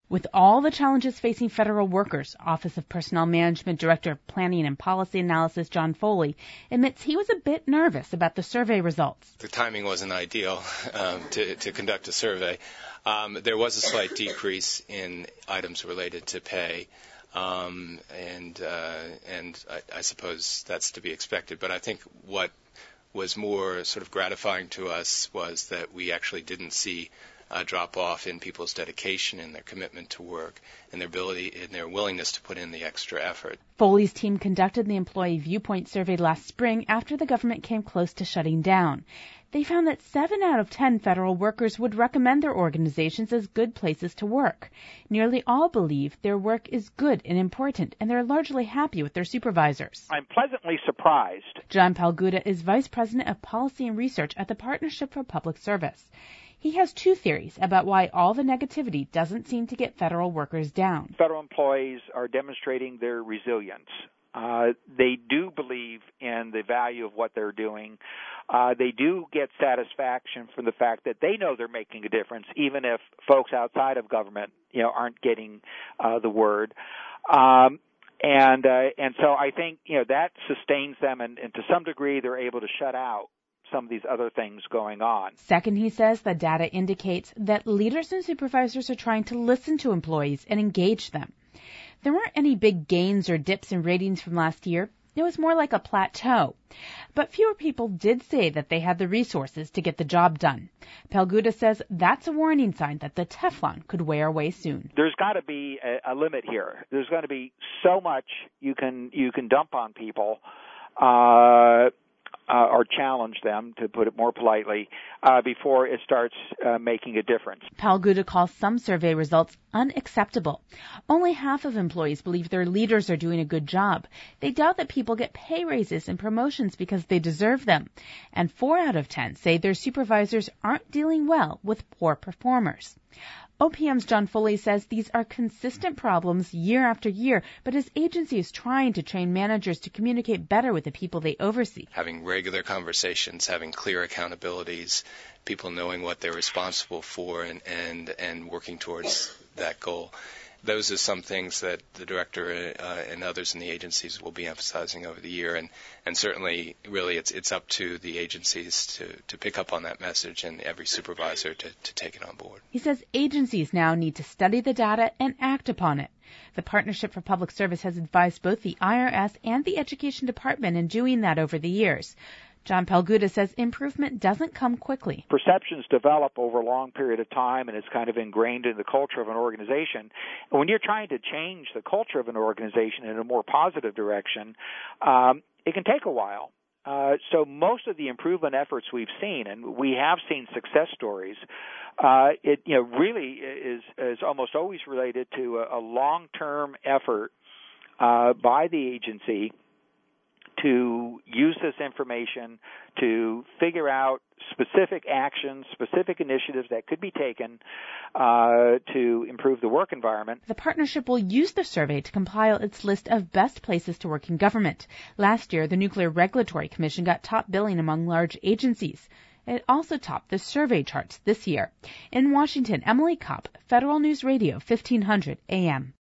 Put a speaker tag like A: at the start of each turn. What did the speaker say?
A: With all the challenges facing federal workers, Office of Personnel Management Director of Planning and Policy Analysis John Foley admits he was a bit nervous about the survey results.
B: The timing wasn't ideal to conduct a survey. There was a slight decrease in items related to pay, and I suppose that's to be expected. But I think what was more sort of gratifying to us was that we actually didn't see a drop-off in people's dedication and their commitment to work and their ability and their willingness to put in the extra effort.
A: Foley's team conducted the Employee Viewpoint Survey last spring after the government came close to shutting down. They found that 7 out of 10 federal workers would recommend their organizations as good places to work. Nearly all believe their work is good and important, and they're largely happy with their supervisors.
C: I'm pleasantly surprised.
A: John Palguda is Vice President of Policy and Research at the Partnership for Public Service. He has 2 theories about why all the negativity doesn't seem to get federal workers down.
C: Federal employees are demonstrating their resilience. They do believe in the value of what they're doing. They do get satisfaction from the fact that they know they're making a difference, even if folks outside of government, aren't getting the word. And so I think, that sustains them, and to some degree they're able to shut out some of these other things going on.
A: Second, he says the data indicates that leaders and supervisors are trying to listen to employees and engage them. There weren't any big gains or dips in ratings from last year. It was more like a plateau. But fewer people did say that they had the resources to get the job done. Palguda says that's a warning sign that the Teflon could wear away soon.
C: There's got to be a limit here. There's going to be so much you can dump on people, or challenge them, to put it more politely, before it starts making a difference.
A: Palguda calls some survey results unacceptable. Only half of employees believe their leaders are doing a good job. They doubt that people get pay raises and promotions because they deserve them. And 4 out of 10 say their supervisors aren't dealing well with poor performers. OPM's John Foley says these are consistent problems year after year, but his agency is trying to train managers to communicate better with the people they oversee.
B: Having regular conversations, having clear accountabilities, people knowing what they're responsible for and working towards that goal. Those are some things that the director and others in the agencies will be emphasizing over the year, and certainly, really, it's up to the agencies to pick up on that message and every supervisor to take it on board.
A: He says agencies now need to study the data and act upon it. The Partnership for Public Service has advised both the IRS and the Education Department in doing that over the years. John Palguda says improvement doesn't come quickly.
C: Perceptions develop over a long period of time, and it's kind of ingrained in the culture of an organization. And when you're trying to change the culture of an organization in a more positive direction, it can take a while. So most of the improvement efforts we've seen, and we have seen success stories, it really is almost always related to a long-term effort by the agency to use this information to figure out specific actions, specific initiatives that could be taken to improve the work environment.
A: The partnership will use the survey to compile its list of best places to work in government. Last year, the Nuclear Regulatory Commission got top billing among large agencies. It also topped the survey charts this year. In Washington, Emily Kopp, Federal News Radio, 1500 AM.